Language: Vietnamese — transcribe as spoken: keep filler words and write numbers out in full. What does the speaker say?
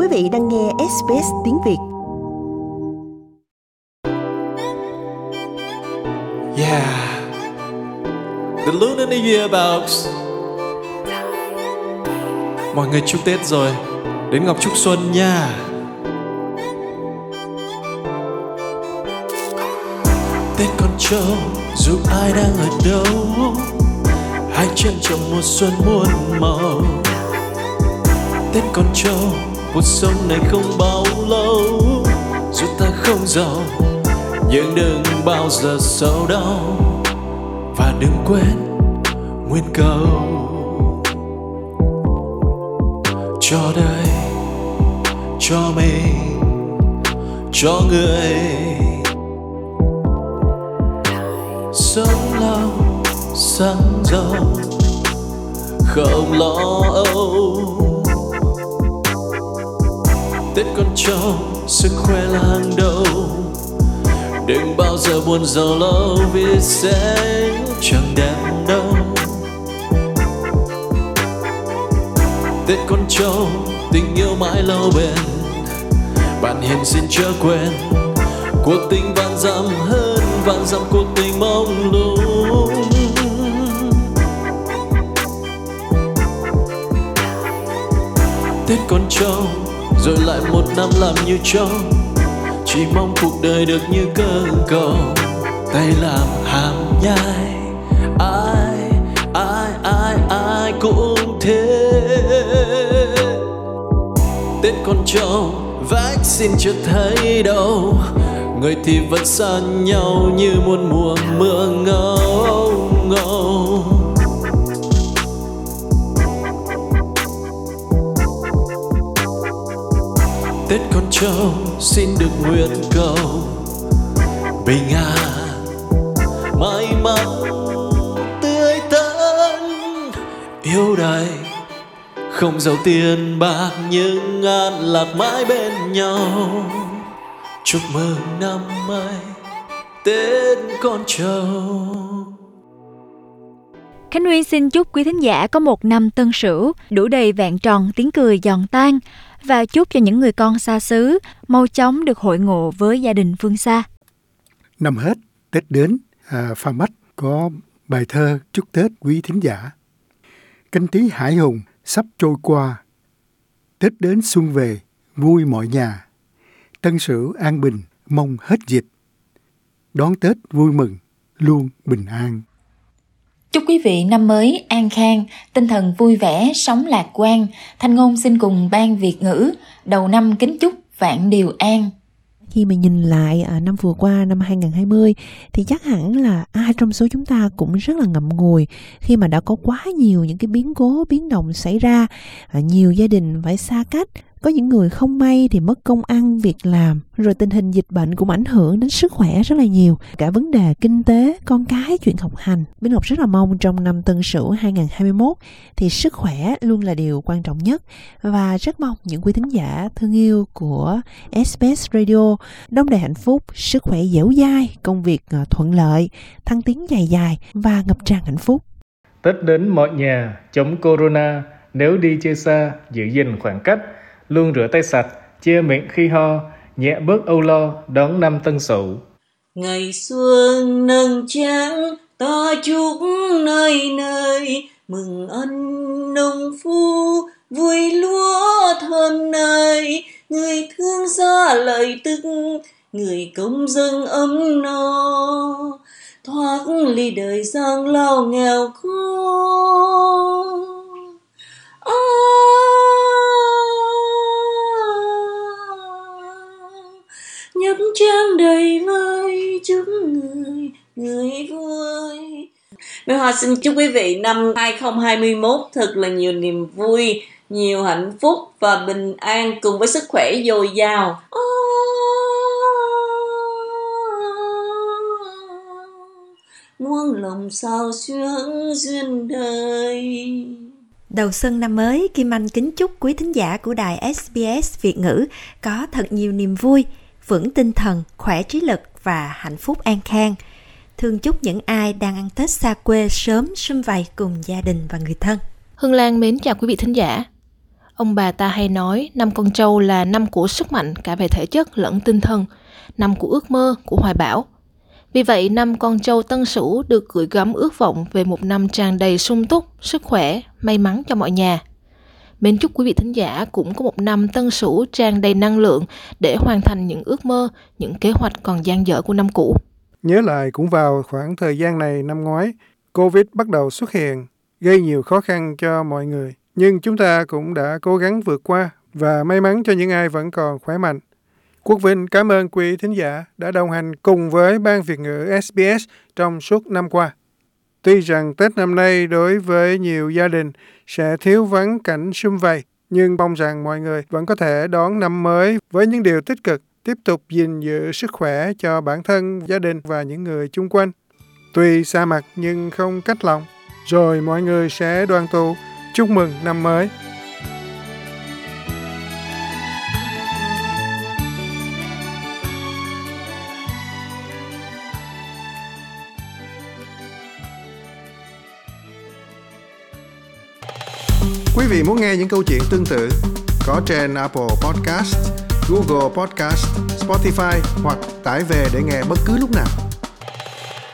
vị đang nghe ét bê ét tiếng Việt. Yeah, the Lunar New Year box. Mọi người chúc Tết rồi, đến Ngọc chúc Xuân nha. Tết con trâu, dù ai đang ở đâu, hai chân trong mùa xuân muôn màu. Tết con trâu, cuộc sống này không bao lâu, dù ta không giàu nhưng đừng bao giờ sầu đau. Và đừng quên nguyên câu: cho đời, cho mình, cho người. Sống lâu, sáng giàu, không lo âu. Tết con trâu, sức khỏe là hàng đầu. Đừng bao giờ buồn giàu lâu, vì sẽ chẳng đẹp đâu. Tết con trâu, tình yêu mãi lâu bền. Bạn hiền xin chớ quên, cuộc tình vạn dặm hơn vạn dặm cuộc tình mong lung. Tết con trâu, rồi lại một năm làm như trâu. Chỉ mong cuộc đời được như cơ cầu, tay làm hàm nhai. Ai, ai, ai, ai cũng thế. Tết con trâu, vaccine chưa thấy đâu. Người thì vẫn xa nhau như muôn mùa mưa ngâu ngâu. Tết con trâu, xin được nguyện cầu bình an, may mắn, tươi tắn, yêu đời. Không giàu tiền bạc nhưng an lạc mãi bên nhau. Chúc mừng năm mới, Tết con trâu. Khánh Nguyên xin chúc quý thính giả có một năm Tân Sửu đủ đầy vẹn tròn tiếng cười giòn tan, và chúc cho những người con xa xứ mau chóng được hội ngộ với gia đình phương xa. Năm hết, Tết đến, à, Phan Bách có bài thơ chúc Tết quý thính giả. Canh tí hải hùng sắp trôi qua, Tết đến xuân về vui mọi nhà. Tân Sửu an bình mong hết dịch, đón Tết vui mừng luôn bình an. Chúc quý vị năm mới an khang, tinh thần vui vẻ, sống lạc quan. Thanh Ngôn xin cùng ban Việt ngữ đầu năm kính chúc vạn điều an. Khi mà nhìn lại à, năm vừa qua, năm hai không hai không, thì chắc hẳn là ai trong số chúng ta cũng rất là ngậm ngùi khi mà đã có quá nhiều những cái biến cố, biến động xảy ra. À, nhiều gia đình phải xa cách, có những người không may thì mất công ăn, việc làm, rồi tình hình dịch bệnh cũng ảnh hưởng đến sức khỏe rất là nhiều. Cả vấn đề kinh tế, con cái, chuyện học hành. Bích Ngọc rất là mong trong năm Tân Sửu hai không hai mốt thì sức khỏe luôn là điều quan trọng nhất. Và rất mong những quý thính giả thương yêu của ét bê ét Radio đong đầy hạnh phúc, sức khỏe dẻo dai, công việc thuận lợi, thăng tiến dài dài và ngập tràn hạnh phúc. Tết đến mọi nhà, chống corona, nếu đi chơi xa, giữ gìn khoảng cách, luôn rửa tay sạch, che miệng khi ho, nhẹ bớt âu lo, đón năm Tân Sửu. Ngày xuân nâng trắng, ta chúc nơi nơi, mừng ăn nông phu, vui lúa thơm nay. Người thương xa lời tức, người công dân ấm no, thoát ly đời giang lao nghèo khó. À, nhấp trang đầy vơi chúc người người vui. Mai Hoa xin chúc quý vị năm hai không hai mốt thật là nhiều niềm vui, nhiều hạnh phúc và bình an cùng với sức khỏe dồi dào. À, muôn lòng sao xuyến duyên đời. Đầu xuân năm mới, Kim Anh kính chúc quý thính giả của đài ét bê ét Việt ngữ có thật nhiều niềm vui, vững tinh thần, khỏe trí lực và hạnh phúc an khang. Thương chúc những ai đang ăn Tết xa quê sớm sum vầy cùng gia đình và người thân. Hương Lan mến chào quý vị thính giả. Ông bà ta hay nói năm con trâu là năm của sức mạnh cả về thể chất lẫn tinh thần, năm của ước mơ, của hoài bão. Vì vậy, năm con trâu Tân Sửu được gửi gắm ước vọng về một năm tràn đầy sung túc, sức khỏe, may mắn cho mọi nhà. Mến chúc quý vị thính giả cũng có một năm Tân Sửu tràn đầy năng lượng để hoàn thành những ước mơ, những kế hoạch còn dang dở của năm cũ. Nhớ lại cũng vào khoảng thời gian này năm ngoái, Covid bắt đầu xuất hiện, gây nhiều khó khăn cho mọi người. Nhưng chúng ta cũng đã cố gắng vượt qua và may mắn cho những ai vẫn còn khỏe mạnh. Quốc Vinh cảm ơn quý thính giả đã đồng hành cùng với Ban Việt ngữ ét bê ét trong suốt năm qua. Tuy rằng Tết năm nay đối với nhiều gia đình sẽ thiếu vắng cảnh sum vầy, nhưng mong rằng mọi người vẫn có thể đón năm mới với những điều tích cực, tiếp tục gìn giữ sức khỏe cho bản thân, gia đình và những người chung quanh. Tuy xa mặt nhưng không cách lòng, rồi mọi người sẽ đoàn tụ chúc mừng năm mới. Quý vị muốn nghe những câu chuyện tương tự có trên Apple Podcast, Google Podcast, Spotify hoặc tải về để nghe bất cứ lúc nào.